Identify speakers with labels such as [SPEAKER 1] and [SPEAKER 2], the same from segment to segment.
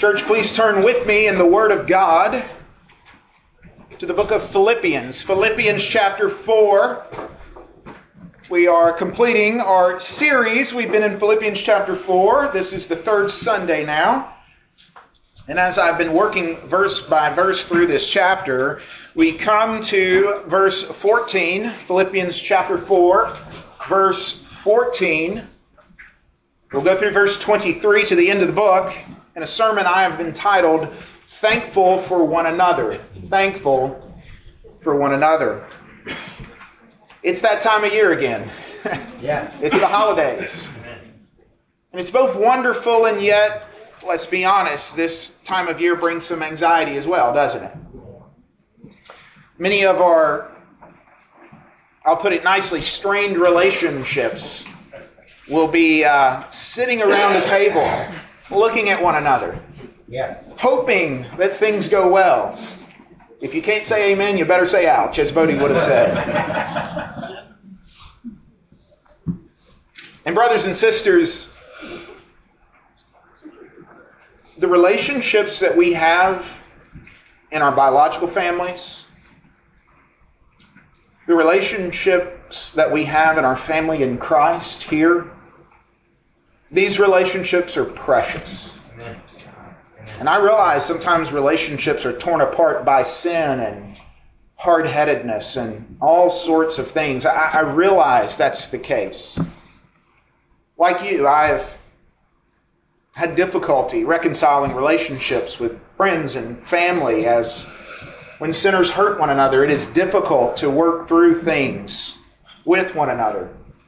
[SPEAKER 1] Church, please turn with me in the Word of God to the book of Philippians. Philippians chapter 4. We are completing our series. We've been in Philippians chapter 4. This is the third Sunday now. And as I've been working verse by verse through this chapter, we come to verse 14. Philippians chapter 4, verse 14. We'll go through verse 23 to the end of the book. In a sermon I have entitled, Thankful for One Another. Thankful for one another. It's that time of year again.
[SPEAKER 2] Yes.
[SPEAKER 1] It's the holidays. And it's both wonderful and yet, let's be honest, this time of year brings some anxiety as well, doesn't it? Many of our, I'll put it nicely, strained relationships will be sitting around a table looking at one another, hoping that things go well. If you can't say amen, you better say ouch, as Bodie would have said. And brothers and sisters, the relationships that we have in our biological families, the relationships that we have in our family in Christ here, these relationships are precious.
[SPEAKER 2] Amen.
[SPEAKER 1] And I realize sometimes relationships are torn apart by sin and hard-headedness and all sorts of things. I realize that's the case. Like you, I've had difficulty reconciling relationships with friends and family, as when sinners hurt one another, it is difficult to work through things with one another.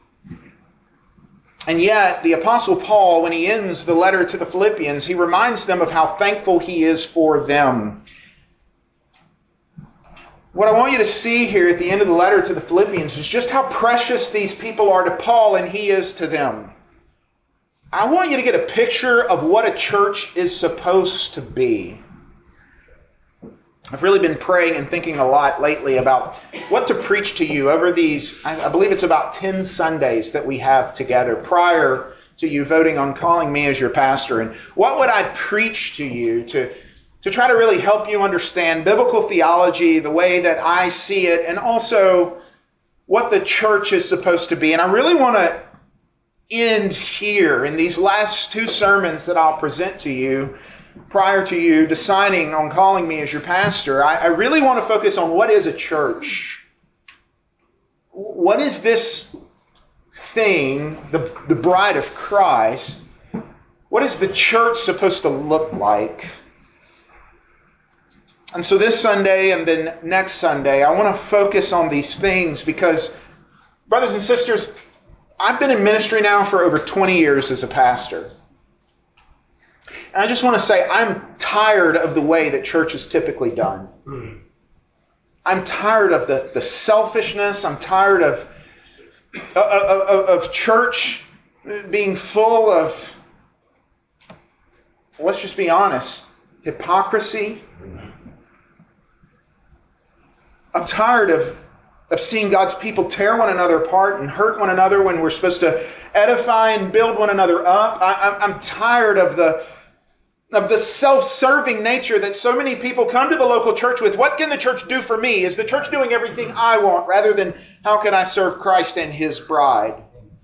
[SPEAKER 1] And yet, the Apostle Paul, when he ends the letter to the Philippians, he reminds them of how thankful he is for them. What I want you to see here at the end of the letter to the Philippians is just how precious these people are to Paul and he is to them. I want you to get a picture of what a church is supposed to be. I've really been praying and thinking a lot lately about what to preach to you over these, I believe it's about 10 Sundays that we have together prior to you voting on calling me as your pastor. And what would I preach to you to try to really help you understand biblical theology, the way that I see it, and also what the church is supposed to be. And I really want to end here in these last two sermons that I'll present to you prior to you deciding on calling me as your pastor. I really want to focus on what is a church. What is this thing, the bride of Christ? What is the church supposed to look like? And so this Sunday and then next Sunday, I want to focus on these things because, brothers and sisters, I've been in ministry now for over 20 years as a pastor. And I just want to say, I'm tired of the way that church is typically done. I'm tired of the selfishness. I'm tired of church being full of, let's just be honest, hypocrisy. I'm tired of seeing God's people tear one another apart and hurt one another when we're supposed to edify and build one another up. I'm tired of the self-serving nature that so many people come to the local church with. What can the church do for me? Is the church doing everything I want, rather than how can I serve Christ and His bride?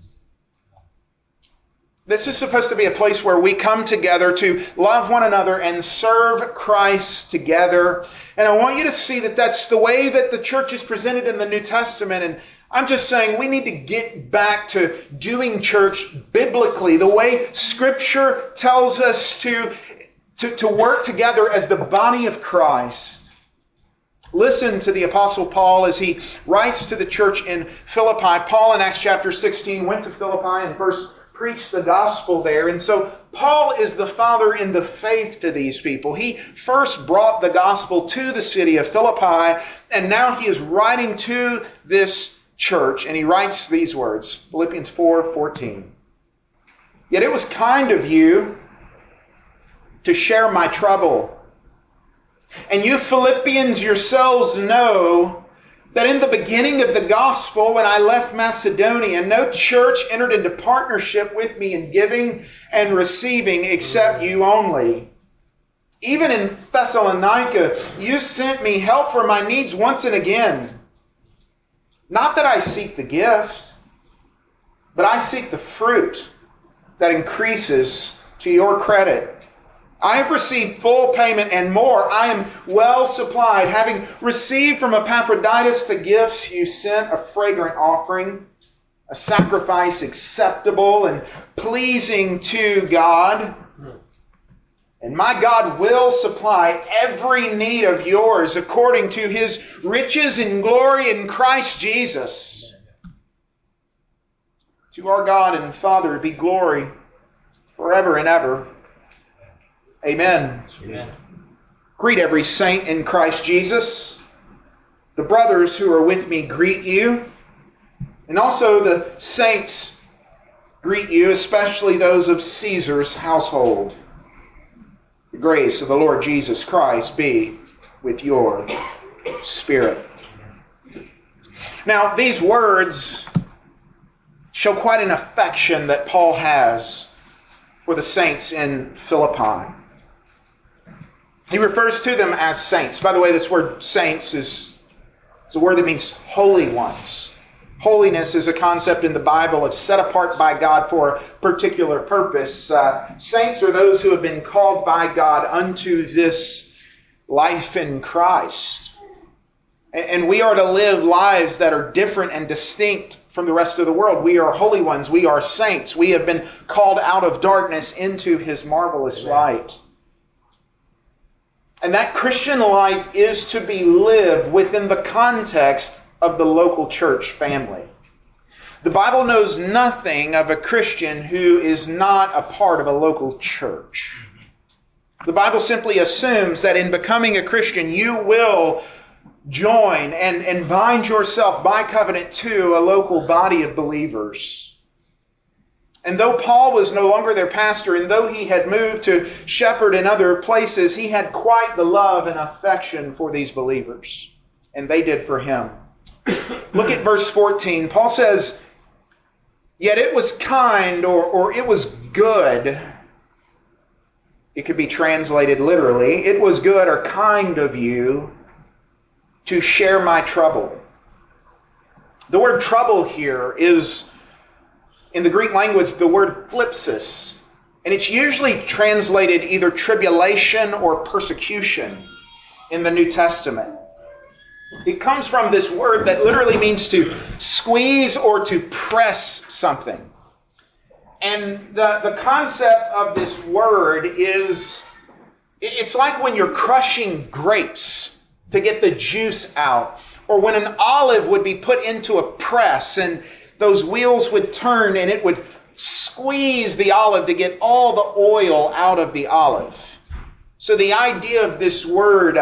[SPEAKER 1] This is supposed to be a place where we come together to love one another and serve Christ together. And I want you to see that that's the way that the church is presented in the New Testament. And I'm just saying we need to get back to doing church biblically, the way Scripture tells us to work together as the body of Christ. Listen to the Apostle Paul as he writes to the church in Philippi. Paul in Acts chapter 16 went to Philippi and first preached the gospel there. And so Paul is the father in the faith to these people. He first brought the gospel to the city of Philippi, and now he is writing to this church, and he writes these words, Philippians 4:14. Yet it was kind of you to share my trouble. And you Philippians yourselves know that in the beginning of the gospel, when I left Macedonia, no church entered into partnership with me in giving and receiving except you only. Even in Thessalonica, you sent me help for my needs once and again. Not that I seek the gift, but I seek the fruit that increases to your credit. I have received full payment and more. I am well supplied, having received from Epaphroditus the gifts you sent, a fragrant offering, a sacrifice acceptable and pleasing to God. And my God will supply every need of yours according to His riches in glory in Christ Jesus. To our God and Father be glory forever and ever. Amen.
[SPEAKER 2] Amen.
[SPEAKER 1] Greet every saint in Christ Jesus. The brothers who are with me greet you. And also the saints greet you, especially those of Caesar's household. The grace of the Lord Jesus Christ be with your spirit. Now, these words show quite an affection that Paul has for the saints in Philippi. He refers to them as saints. By the way, this word saints is a word that means holy ones. Holiness is a concept in the Bible of set apart by God for a particular purpose. Saints are those who have been called by God unto this life in Christ. And we are to live lives that are different and distinct from the rest of the world. We are holy ones. We are saints. We have been called out of darkness into His marvelous light. And that Christian life is to be lived within the context of the local church family. The Bible knows nothing of a Christian who is not a part of a local church. The Bible simply assumes that in becoming a Christian, you will join and bind yourself by covenant to a local body of believers. And though Paul was no longer their pastor, and though he had moved to shepherd in other places, he had quite the love and affection for these believers. And they did for him. Look at verse 14. Paul says, "Yet it was kind," or it was good. It could be translated literally. It was good or kind of you to share my trouble. The word trouble here is, in the Greek language, the word thlipsis. And it's usually translated either tribulation or persecution in the New Testament. It comes from this word that literally means to squeeze or to press something. And the concept of this word is, it's like when you're crushing grapes to get the juice out, or when an olive would be put into a press and those wheels would turn and it would squeeze the olive to get all the oil out of the olive. So the idea of this word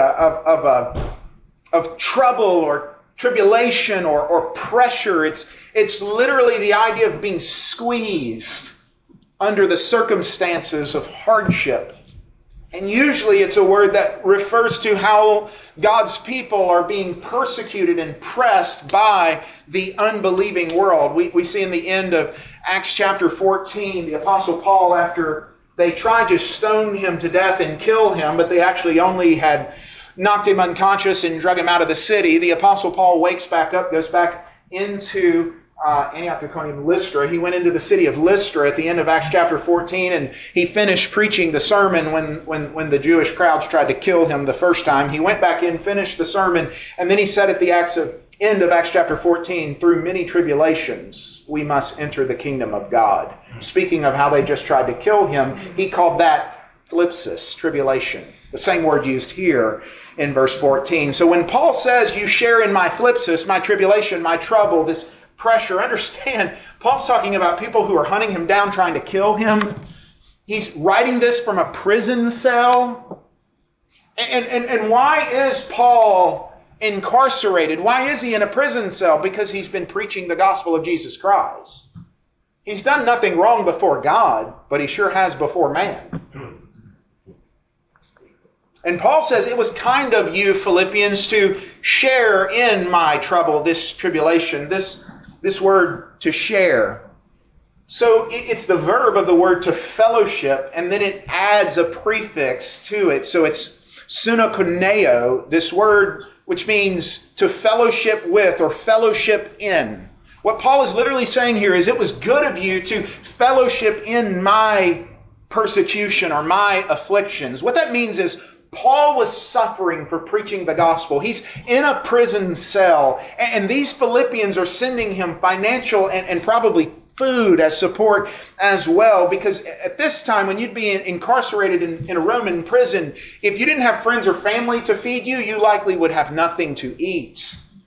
[SPEAKER 1] of trouble or tribulation or pressure, it's literally the idea of being squeezed under the circumstances of hardship. And usually it's a word that refers to how God's people are being persecuted and pressed by the unbelieving world. We see in the end of Acts chapter 14, the Apostle Paul, after they tried to stone him to death and kill him, but they actually only had knocked him unconscious and drug him out of the city, the Apostle Paul wakes back up, goes back into Antioch, Iconium, Lystra. He went into the city of Lystra at the end of Acts chapter 14, and he finished preaching the sermon when the Jewish crowds tried to kill him the first time. He went back in, finished the sermon, and then he said at the end of Acts chapter 14, "Through many tribulations we must enter the kingdom of God." Speaking of how they just tried to kill him, he called that thlipsis, tribulation. The same word used here in verse 14. So when Paul says, "You share in my thlipsis," my tribulation, my trouble, this pressure, understand, Paul's talking about people who are hunting him down, trying to kill him. He's writing this from a prison cell. And why is Paul incarcerated? Why is he in a prison cell? Because he's been preaching the gospel of Jesus Christ. He's done nothing wrong before God, but he sure has before man. And Paul says, "It was kind of you, Philippians, to share in my trouble," this tribulation, this word to share. So it's the verb of the word to fellowship, and then it adds a prefix to it. So it's sunokoneo, this word which means to fellowship with or fellowship in. What Paul is literally saying here is it was good of you to fellowship in my persecution or my afflictions. What that means is Paul was suffering for preaching the gospel. He's in a prison cell, and these Philippians are sending him financial and probably food as support as well, because at this time when you'd be incarcerated in a Roman prison, if you didn't have friends or family to feed you, you likely would have nothing to eat.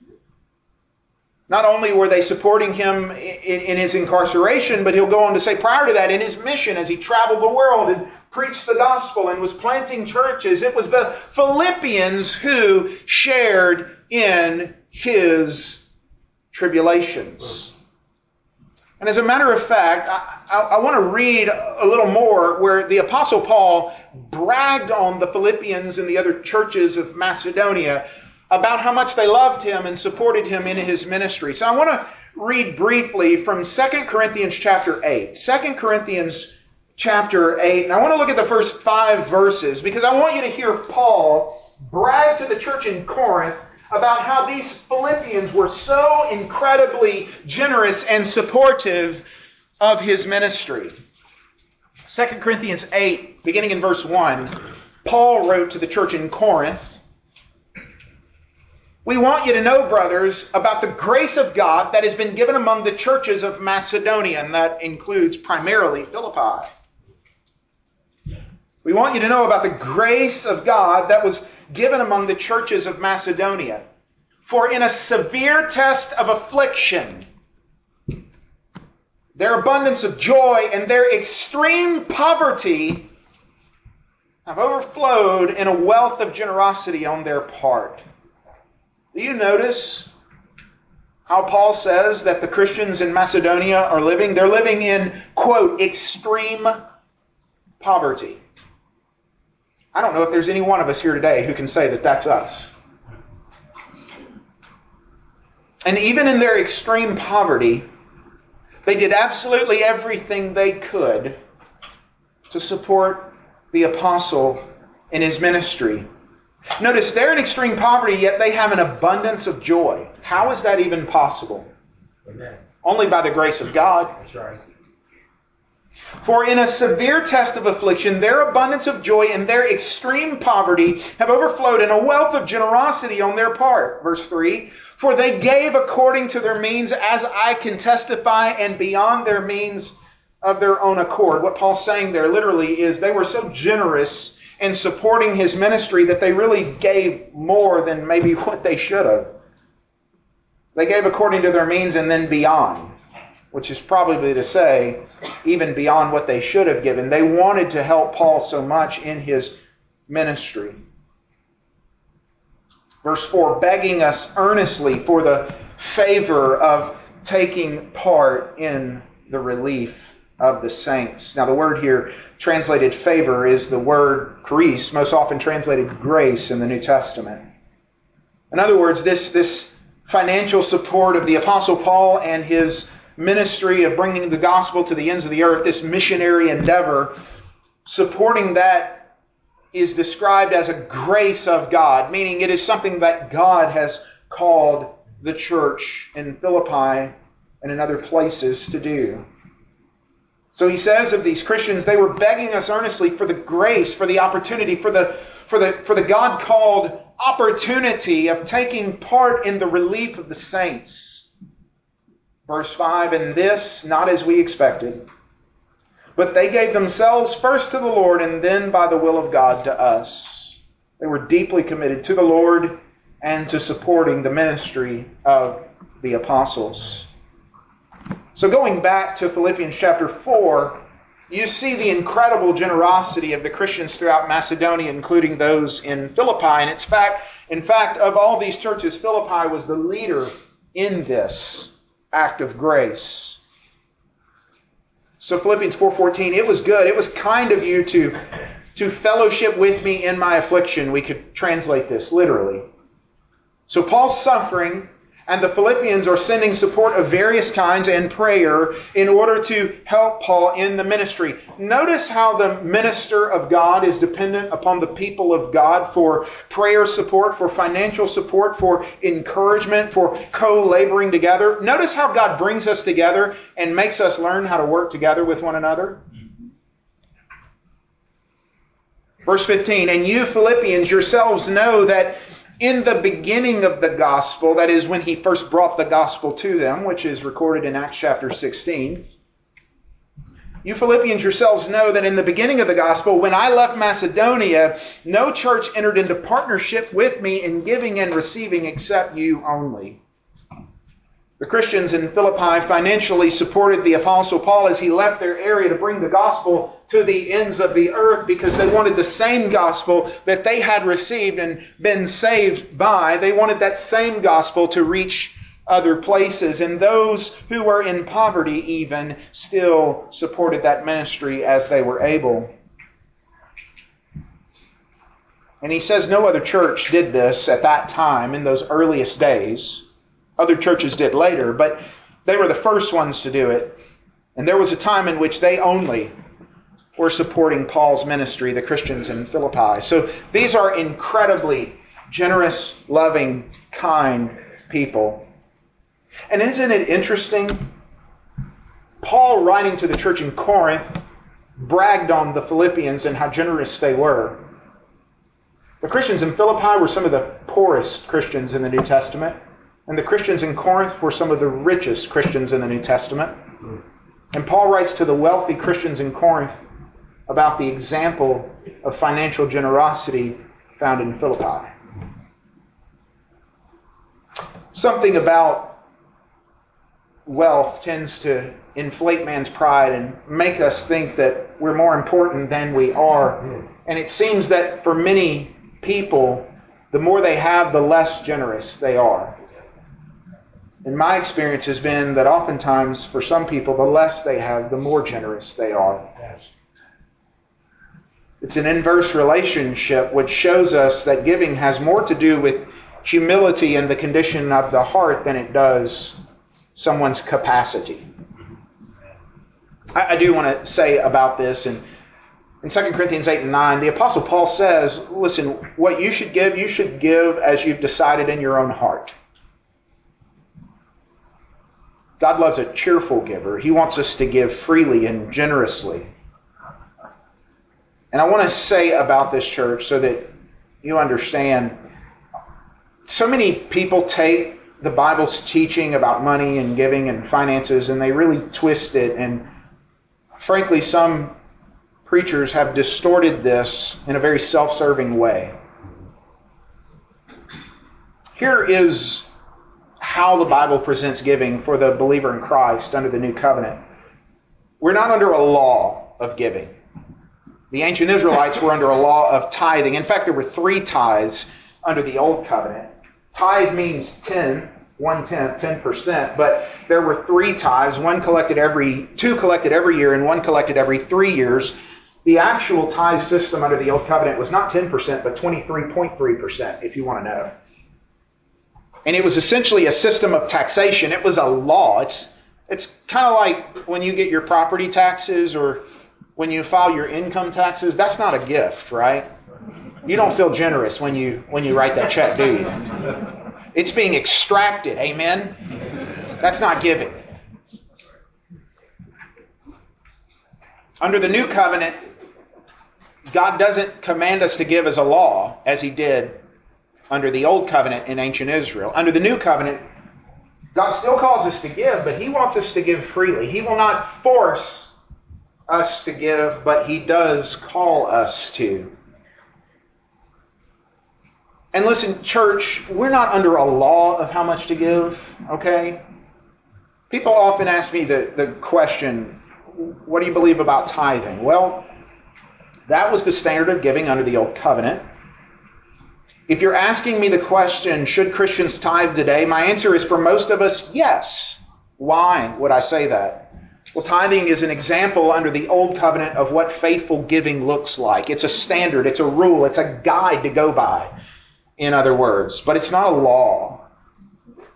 [SPEAKER 1] Not only were they supporting him in his incarceration, but he'll go on to say prior to that, in his mission as he traveled the world and preached the gospel and was planting churches, it was the Philippians who shared in his tribulations. And as a matter of fact, I want to read a little more where the Apostle Paul bragged on the Philippians and the other churches of Macedonia about how much they loved him and supported him in his ministry. So I want to read briefly from 2 Corinthians chapter 8. 2 Corinthians chapter 8. And I want to look at the first 5 verses because I want you to hear Paul brag to the church in Corinth about how these Philippians were so incredibly generous and supportive of his ministry. 2 Corinthians 8, beginning in verse 1, Paul wrote to the church in Corinth, "We want you to know, brothers, about the grace of God that has been given among the churches of Macedonia," and that includes primarily Philippi. We want you to know about the grace of God that was given among the churches of Macedonia. For in a severe test of affliction, their abundance of joy and their extreme poverty have overflowed in a wealth of generosity on their part. Do you notice how Paul says that the Christians in Macedonia are living? They're living in, quote, extreme poverty. I don't know if there's any one of us here today who can say that that's us. And even in their extreme poverty, they did absolutely everything they could to support the apostle in his ministry. Notice they're in extreme poverty, yet they have an abundance of joy. How is that even possible?
[SPEAKER 2] Amen.
[SPEAKER 1] Only by the grace of God.
[SPEAKER 2] That's right.
[SPEAKER 1] For in a severe test of affliction, their abundance of joy and their extreme poverty have overflowed in a wealth of generosity on their part. Verse 3, "For they gave according to their means, as I can testify, and beyond their means of their own accord." What Paul's saying there literally is they were so generous in supporting his ministry that they really gave more than maybe what they should have. They gave according to their means and then beyond, which is probably to say even beyond what they should have given. They wanted to help Paul so much in his ministry. Verse 4, "begging us earnestly for the favor of taking part in the relief of the saints." Now the word here translated favor is the word charis, most often translated grace in the New Testament. In other words, this financial support of the Apostle Paul and his ministry of bringing the gospel to the ends of the earth, this missionary endeavor, supporting that is described as a grace of God, meaning it is something that God has called the church in Philippi and in other places to do. So he says of these Christians, they were begging us earnestly for the grace, for the opportunity, for the God-called opportunity of taking part in the relief of the saints. Verse 5, "and this, not as we expected, but they gave themselves first to the Lord and then by the will of God to us." They were deeply committed to the Lord and to supporting the ministry of the apostles. So going back to Philippians chapter 4, you see the incredible generosity of the Christians throughout Macedonia, including those in Philippi. And in fact, of all these churches, Philippi was the leader in this act of grace. So Philippians 4:14, "it was good, it was kind of you to fellowship with me in my affliction." We could translate this literally. So Paul's suffering, And the Philippians are sending support of various kinds and prayer in order to help Paul in the ministry. Notice how the minister of God is dependent upon the people of God for prayer support, for financial support, for encouragement, for co-laboring together. Notice how God brings us together and makes us learn how to work together with one another. Verse 15, and you Philippians yourselves know that in the beginning of the gospel, that is when he first brought the gospel to them, which is recorded in Acts chapter 16, you Philippians yourselves know that in the beginning of the gospel, when I left Macedonia, no church entered into partnership with me in giving and receiving except you only. The Christians in Philippi financially supported the Apostle Paul as he left their area to bring the gospel to the ends of the earth because they wanted the same gospel that they had received and been saved by. They wanted that same gospel to reach other places. And those who were in poverty even still supported that ministry as they were able. And he says no other church did this at that time in those earliest days. Other churches did later, but they were the first ones to do it. And there was a time in which they only were supporting Paul's ministry, the Christians in Philippi. So these are incredibly generous, loving, kind people. And isn't it interesting? Paul, writing to the church in Corinth, bragged on the Philippians and how generous they were. The Christians in Philippi were some of the poorest Christians in the New Testament. And the Christians in Corinth were some of the richest Christians in the New Testament. And Paul writes to the wealthy Christians in Corinth about the example of financial generosity found in Philippi. Something about wealth tends to inflate man's pride and make us think that we're more important than we are. And it seems that for many people, the more they have, the less generous they are. And my experience has been that oftentimes, for some people, the less they have, the more generous they are. Yes. It's an inverse relationship which shows us that giving has more to do with humility and the condition of the heart than it does someone's capacity. I do want to say about this, in 2 Corinthians 8 and 9, the Apostle Paul says, listen, what you should give as you've decided in your own heart. God loves a cheerful giver. He wants us to give freely and generously. And I want to say about this church so that you understand, so many people take the Bible's teaching about money and giving and finances and they really twist it. And frankly, some preachers have distorted this in a very self-serving way. Here is how the Bible presents giving for the believer in Christ under the new covenant. We're not under a law of giving. The ancient Israelites were under a law of tithing. In fact, there were 3 tithes under the old covenant. Tithe means 10%, 10%, but there were 3 tithes, 2 collected every year and 1 collected every 3 years. The actual tithe system under the old covenant was not 10%, but 23.3%, if you want to know. And it was essentially a system of taxation. It was a law. It's kind of like when you get your property taxes or when you file your income taxes. That's not a gift, right? You don't feel generous when you write that check, do you? It's being extracted. Amen? That's not giving. Under the new covenant, God doesn't command us to give as a law as He did under the old covenant in ancient Israel. Under the new covenant, God still calls us to give, but He wants us to give freely. He will not force us to give, but He does call us to. And listen, church, we're not under a law of how much to give, okay? People often ask me the question, what do you believe about tithing? Well, that was the standard of giving under the old covenant. If you're asking me the question, should Christians tithe today? My answer is for most of us, yes. Why would I say that? Well, tithing is an example under the old covenant of what faithful giving looks like. It's a standard, it's a rule, it's a guide to go by, in other words. But it's not a law.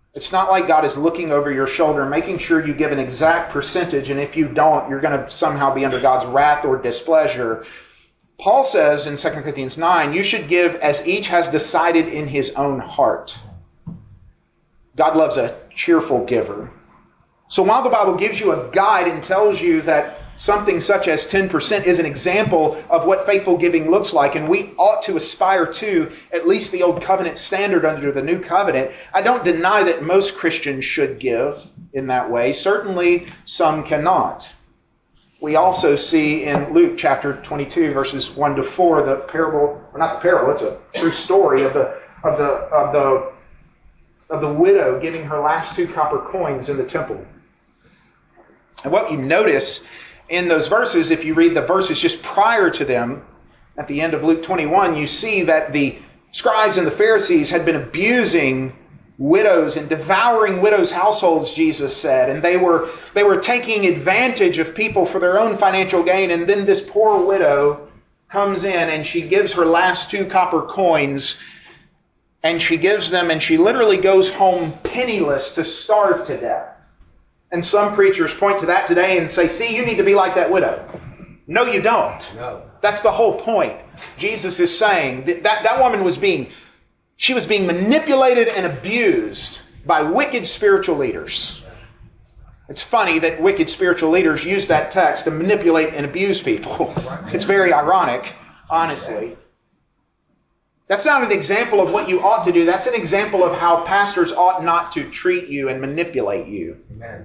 [SPEAKER 1] It's not like God is looking over your shoulder, making sure you give an exact percentage, and if you don't, you're going to somehow be under God's wrath or displeasure. Paul says in 2 Corinthians 9, you should give as each has decided in his own heart. God loves a cheerful giver. So while the Bible gives you a guide and tells you that something such as 10% is an example of what faithful giving looks like, and we ought to aspire to at least the Old Covenant standard under the New Covenant, I don't deny that most Christians should give in that way. Certainly some cannot. We also see in Luke chapter 22, verses 1 to 4, the parable, or not the parable, it's a true story of the widow giving her last 2 copper coins in the temple. And what you notice in those verses, if you read the verses just prior to them, at the end of Luke 21, you see that the scribes and the Pharisees had been abusing widows and devouring widows' households, Jesus said. And they were taking advantage of people for their own financial gain. And then this poor widow comes in and she gives her last 2 copper coins. And she gives them, and she literally goes home penniless to starve to death. And some preachers point to that today and say, see, you need to be like that widow. No, you don't. No. That's the whole point. Jesus is saying that woman was being manipulated and abused by wicked spiritual leaders. It's funny that wicked spiritual leaders use that text to manipulate and abuse people. It's very ironic, honestly. That's not an example of what you ought to do. That's an example of how pastors ought not to treat you and manipulate you. Amen.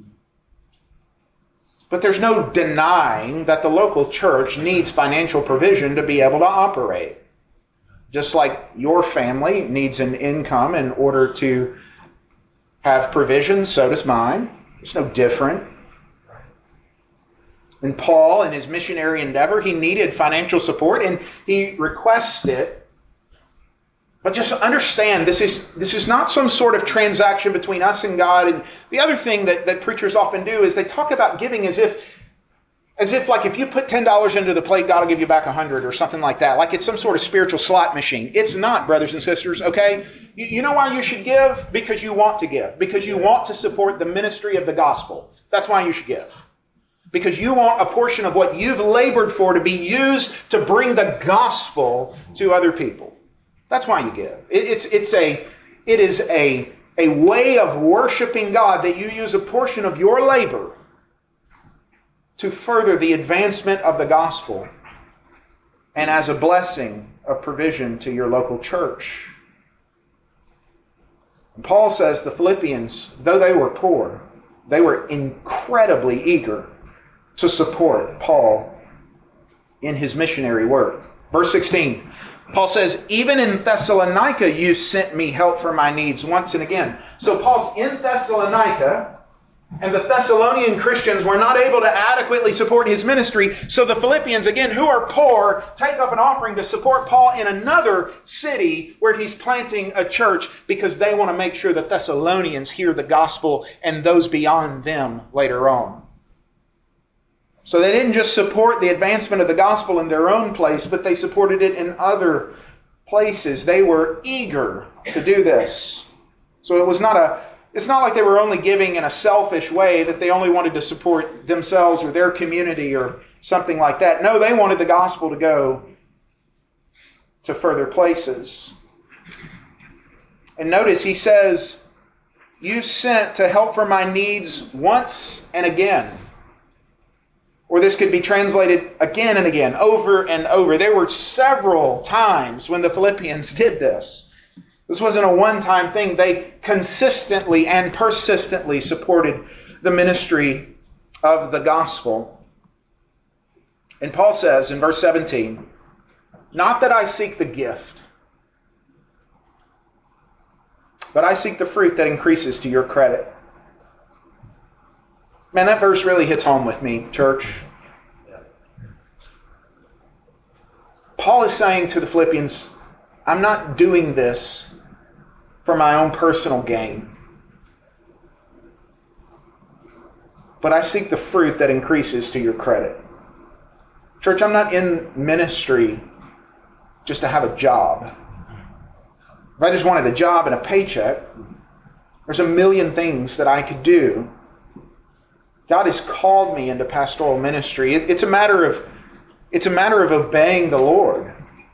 [SPEAKER 1] But there's no denying that the local church needs financial provision to be able to operate. Just like your family needs an income in order to have provision, so does mine. It's no different. And Paul, in his missionary endeavor, he needed financial support and he requests it. But just understand, this is not some sort of transaction between us and God. And the other thing that preachers often do is they talk about giving as if like if you put $10 into the plate, God will give you back 100 or something like that. Like it's some sort of spiritual slot machine. It's not, brothers and sisters, okay? You know why you should give? Because you want to give. Because you want to support the ministry of the gospel. That's why you should give. Because you want a portion of what you've labored for to be used to bring the gospel to other people. That's why you give. It is a way of worshiping God that you use a portion of your labor to further the advancement of the gospel and as a blessing of provision to your local church. And Paul says the Philippians, though they were poor, they were incredibly eager to support Paul in his missionary work. Verse 16. Paul says, even in Thessalonica you sent me help for my needs once and again. So Paul's in Thessalonica, and the Thessalonian Christians were not able to adequately support his ministry. So the Philippians, again, who are poor, take up an offering to support Paul in another city where he's planting a church because they want to make sure the Thessalonians hear the gospel and those beyond them later on. So they didn't just support the advancement of the gospel in their own place, but they supported it in other places. They were eager to do this. So it's not like they were only giving in a selfish way, that they only wanted to support themselves or their community or something like that. No, they wanted the gospel to go to further places. And notice he says, you sent to help for my needs once and again. Or this could be translated again and again, over and over. There were several times when the Philippians did this. This wasn't a one-time thing. They consistently and persistently supported the ministry of the gospel. And Paul says in verse 17, not that I seek the gift, but I seek the fruit that increases to your credit. Man, that verse really hits home with me, church. Paul is saying to the Philippians, I'm not doing this for my own personal gain, but I seek the fruit that increases to your credit. Church, I'm not in ministry just to have a job. If I just wanted a job and a paycheck, There's a million things that I could do. God has called me into pastoral ministry. It's a matter of obeying the Lord.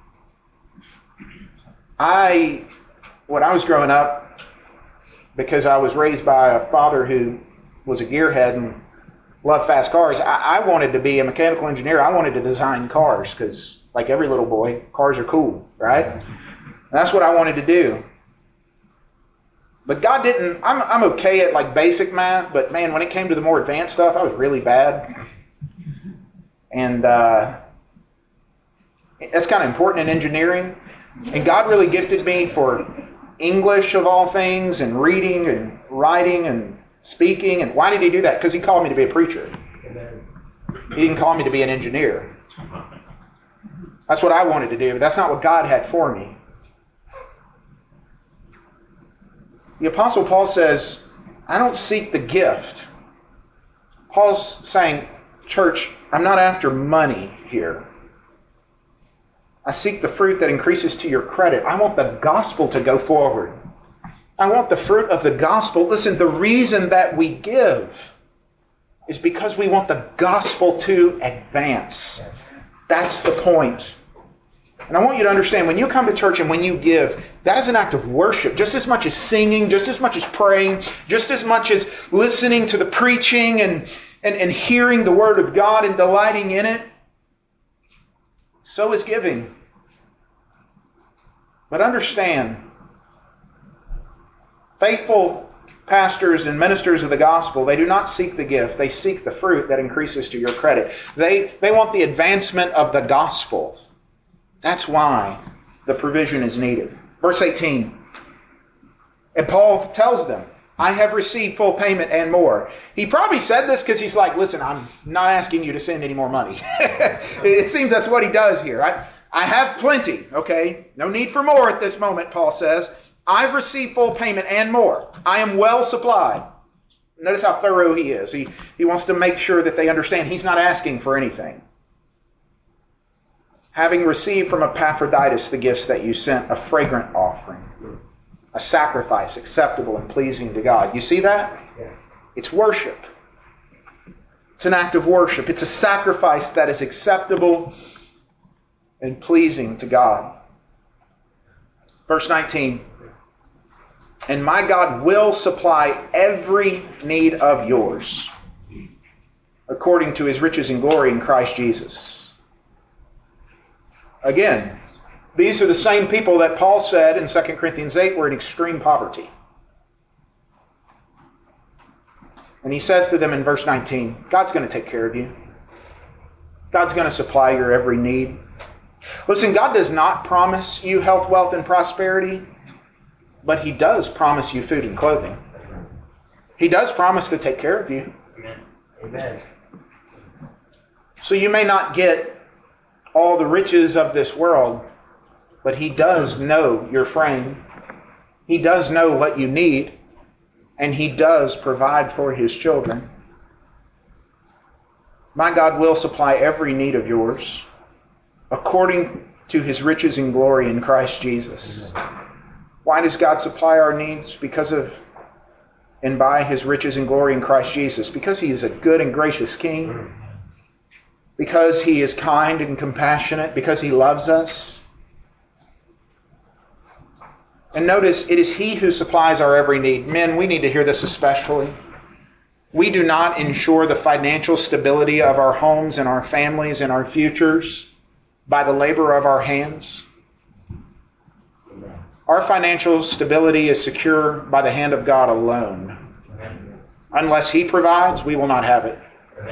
[SPEAKER 1] When I was growing up, because I was raised by a father who was a gearhead and loved fast cars, I wanted to be a mechanical engineer. I wanted to design cars because, like every little boy, cars are cool, right? And that's what I wanted to do. But God didn't. I'm okay at like basic math, but man, when it came to the more advanced stuff, I was really bad. And that's kind of important in engineering. And God really gifted me for English of all things, and reading and writing and speaking. And why did He do that? Because He called me to be a preacher. He didn't call me to be an engineer. That's what I wanted to do, but that's not what God had for me. The Apostle Paul says, I don't seek the gift. Paul's saying, church, I'm not after money here. I seek the fruit that increases to your credit. I want the gospel to go forward. I want the fruit of the gospel. Listen, the reason that we give is because we want the gospel to advance. That's the point. And I want you to understand, when you come to church and when you give, that is an act of worship, just as much as singing, just as much as praying, just as much as listening to the preaching and hearing the Word of God and delighting in it. So is giving. But understand, faithful pastors and ministers of the gospel, they do not seek the gift. They seek the fruit that increases to your credit. They want the advancement of the gospel. That's why the provision is needed. Verse 18. And Paul tells them, I have received full payment and more. He probably said this because he's like, listen, I'm not asking you to send any more money. It seems that's what he does here. I have plenty, okay? No need for more at this moment, Paul says. I've received full payment and more. I am well supplied. Notice how thorough he is. He wants to make sure that they understand he's not asking for anything. Having received from Epaphroditus the gifts that you sent, a fragrant offering, a sacrifice acceptable and pleasing to God. You see that? Yeah. It's worship. It's an act of worship. It's a sacrifice that is acceptable and pleasing to God. Verse 19. And my God will supply every need of yours according to His riches and glory in Christ Jesus. Again, these are the same people that Paul said in 2 Corinthians 8 were in extreme poverty. And he says to them in verse 19, God's going to take care of you. God's going to supply your every need. Listen, God does not promise you health, wealth, and prosperity, but He does promise you food and clothing. He does promise to take care of you. Amen. So you may not get all the riches of this world, but He does know your frame. He does know what you need, and He does provide for His children. My God will supply every need of yours according to His riches and glory in Christ Jesus. Why does God supply our needs? Because of and by His riches and glory in Christ Jesus. Because He is a good and gracious King. Because He is kind and compassionate. Because He loves us. And notice, it is He who supplies our every need. Men, we need to hear this especially. We do not ensure the financial stability of our homes and our families and our futures by the labor of our hands. Our financial stability is secure by the hand of God alone. Unless He provides, we will not have it.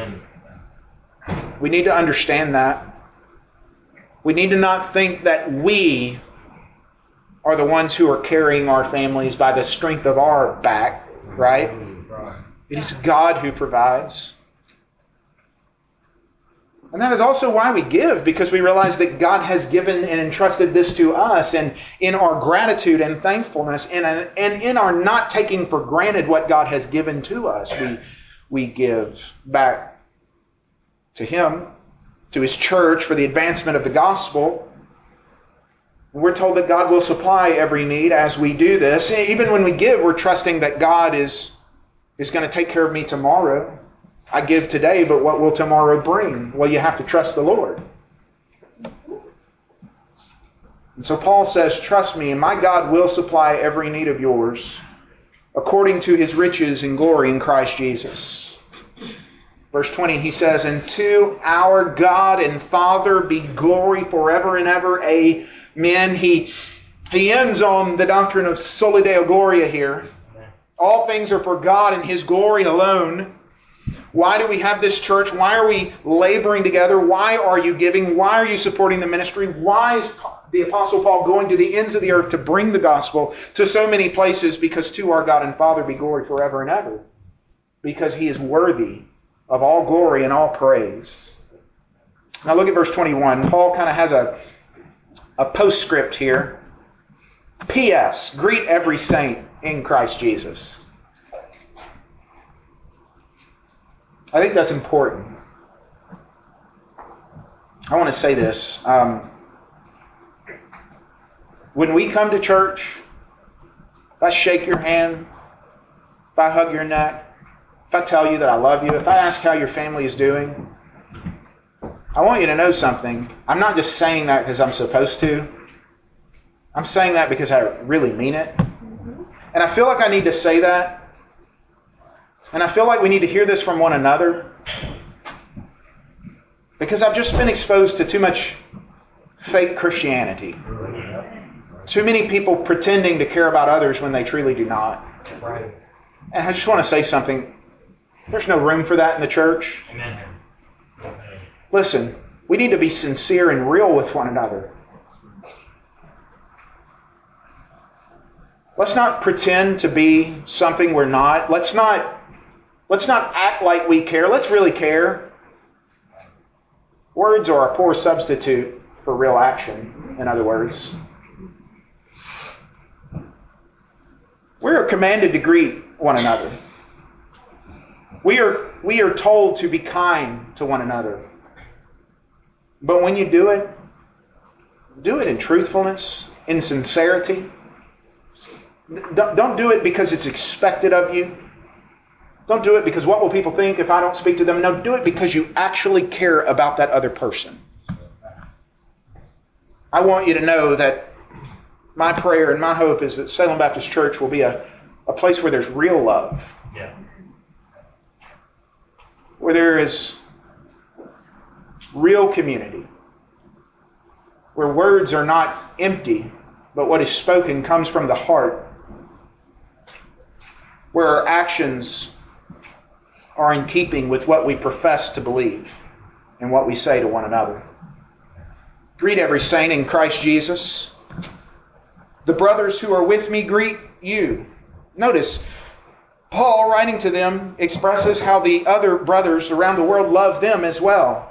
[SPEAKER 1] We need to understand that. We need to not think that we are the ones who are carrying our families by the strength of our back, right? It is God who provides. And that is also why we give, because we realize that God has given and entrusted this to us, and in our gratitude and thankfulness and in our not taking for granted what God has given to us, we give back to Him, to His church, for the advancement of the gospel. We're told that God will supply every need as we do this. Even when we give, we're trusting that God is going to take care of me tomorrow. I give today, but what will tomorrow bring? Well, you have to trust the Lord. And so Paul says, trust me, and my God will supply every need of yours according to His riches and glory in Christ Jesus. Verse 20, he says, and to our God and Father be glory forever and ever. Amen. He ends on the doctrine of Soli Deo Gloria here. All things are for God and His glory alone. Why do we have this church? Why are we laboring together? Why are you giving? Why are you supporting the ministry? Why is the Apostle Paul going to the ends of the earth to bring the gospel to so many places? Because to our God and Father be glory forever and ever. Because He is worthy of all glory and all praise. Now look at verse 21. Paul kind of has a postscript here. P.S. Greet every saint in Christ Jesus. I think that's important. I want to say this. When we come to church, if I shake your hand, if I hug your neck, if I tell you that I love you, if I ask how your family is doing, I want you to know something. I'm not just saying that because I'm supposed to. I'm saying that because I really mean it. And I feel like I need to say that. And I feel like we need to hear this from one another. Because I've just been exposed to too much fake Christianity. Too many people pretending to care about others when they truly do not. And I just want to say something. There's no room for that in the church.
[SPEAKER 2] Amen.
[SPEAKER 1] Listen, we need to be sincere and real with one another. Let's not pretend to be something we're not. Let's not act like we care. Let's really care. Words are a poor substitute for real action, in other words. We are commanded to greet one another. We are told to be kind to one another. But when you do it in truthfulness, in sincerity. Don't do it because it's expected of you. Don't do it because what will people think if I don't speak to them? No, do it because you actually care about that other person. I want you to know that my prayer and my hope is that Salem Baptist Church will be a place where there's real love.
[SPEAKER 2] Yeah.
[SPEAKER 1] Where there is real community. Where words are not empty, but what is spoken comes from the heart. Where our actions are in keeping with what we profess to believe and what we say to one another. Greet every saint in Christ Jesus. The brothers who are with me greet you. Notice, Paul, writing to them, expresses how the other brothers around the world love them as well.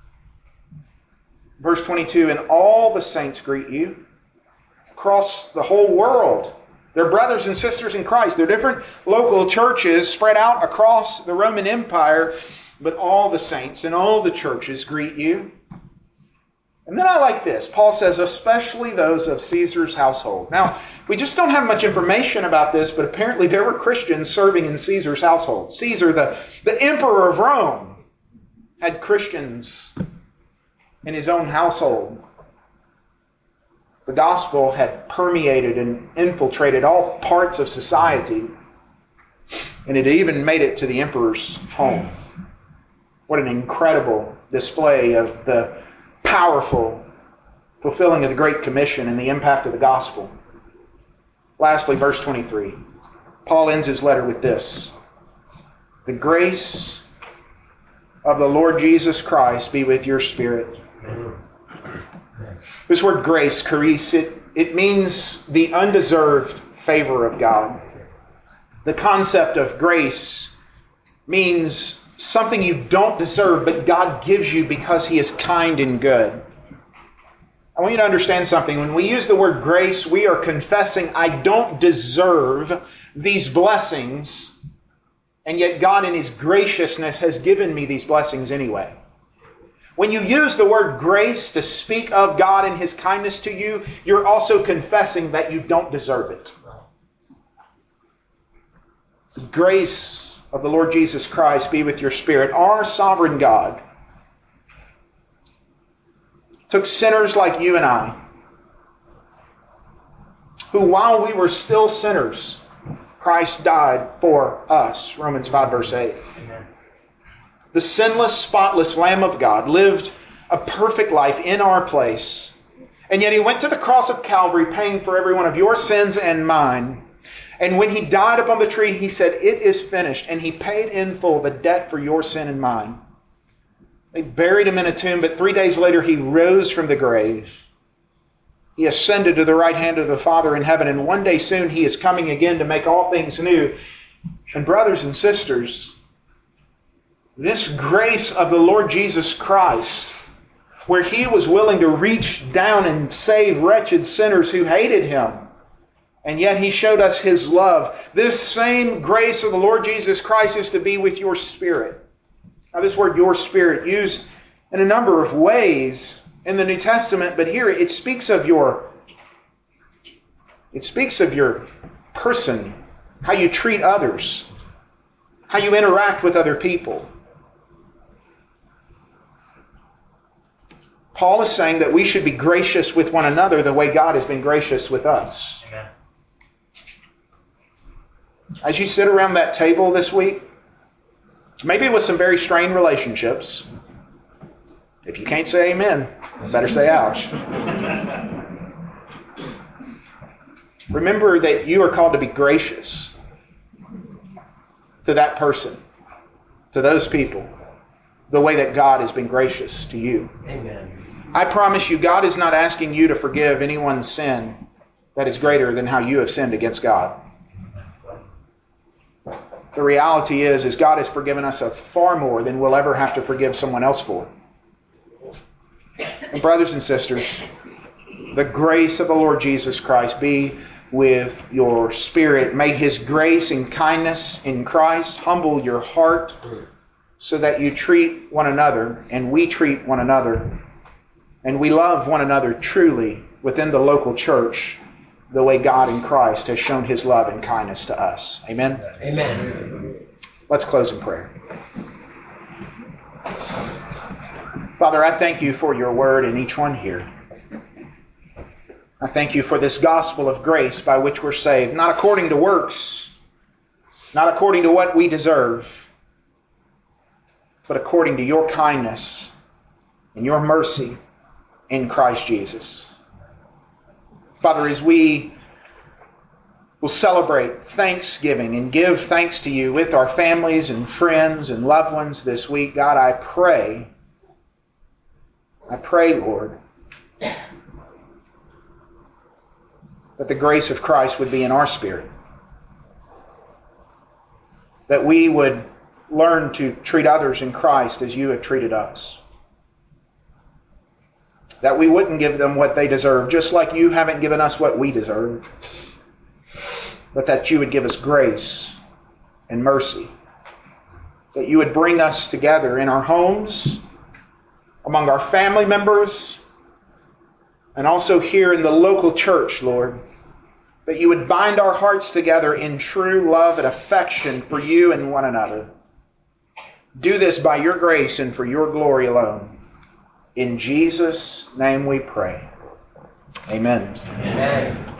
[SPEAKER 1] Verse 22, and all the saints greet you across the whole world. They're brothers and sisters in Christ. They're different local churches spread out across the Roman Empire, but all the saints and all the churches greet you. And then I like this. Paul says, especially those of Caesar's household. Now, we just don't have much information about this, but apparently there were Christians serving in Caesar's household. Caesar, the emperor of Rome, had Christians in his own household. The gospel had permeated and infiltrated all parts of society, and it even made it to the emperor's home. What an incredible display of the powerful fulfilling of the Great Commission and the impact of the gospel. Lastly, verse 23. Paul ends his letter with this. The grace of the Lord Jesus Christ be with your spirit. This word grace, charis, it means the undeserved favor of God. The concept of grace means something you don't deserve, but God gives you because He is kind and good. I want you to understand something. When we use the word grace, we are confessing, I don't deserve these blessings, and yet God in His graciousness has given me these blessings anyway. When you use the word grace to speak of God and His kindness to you, you're also confessing that you don't deserve it. The grace of the Lord Jesus Christ be with your spirit. Our sovereign God took sinners like you and I, who while we were still sinners, Christ died for us. Romans 5 verse 8. Amen. The sinless, spotless Lamb of God lived a perfect life in our place. And yet He went to the cross of Calvary paying for every one of your sins and mine. And when He died upon the tree, He said, "It is finished." And He paid in full the debt for your sin and mine. They buried Him in a tomb, but 3 days later He rose from the grave. He ascended to the right hand of the Father in heaven, and one day soon He is coming again to make all things new. And brothers and sisters, this grace of the Lord Jesus Christ, where He was willing to reach down and save wretched sinners who hated Him, and yet He showed us His love. This same grace of the Lord Jesus Christ is to be with your spirit. Now, this word "your spirit" used in a number of ways in the New Testament, but here it speaks of your person, how you treat others, how you interact with other people. Paul is saying that we should be gracious with one another the way God has been gracious with us. Amen. As you sit around that table this week, maybe with some very strained relationships, if you can't say amen, better say ouch. Remember that you are called to be gracious to that person, to those people, the way that God has been gracious to you. Amen. I promise you, God is not asking you to forgive anyone's sin that is greater than how you have sinned against God. The reality is God has forgiven us of far more than we'll ever have to forgive someone else for. And brothers and sisters, the grace of the Lord Jesus Christ be with your spirit. May His grace and kindness in Christ humble your heart so that you treat one another and we treat one another and we love one another truly within the local church the way God in Christ has shown His love and kindness to us. Amen? Amen. Let's close in prayer. Father, I thank You for Your word in each one here. I thank You for this gospel of grace by which we're saved, not according to works, not according to what we deserve, but according to Your kindness and Your mercy in Christ Jesus. Father, as we will celebrate Thanksgiving and give thanks to You with our families and friends and loved ones this week, God, I pray, Lord, that the grace of Christ would be in our spirit. That we would learn to treat others in Christ as You have treated us. That we wouldn't give them what they deserve, just like You haven't given us what we deserve. But that You would give us grace and mercy. That You would bring us together in our homes, among our family members, and also here in the local church, Lord. That You would bind our hearts together in true love and affection for You and one another. Do this by Your grace and for Your glory alone. In Jesus' name we pray. Amen. Amen.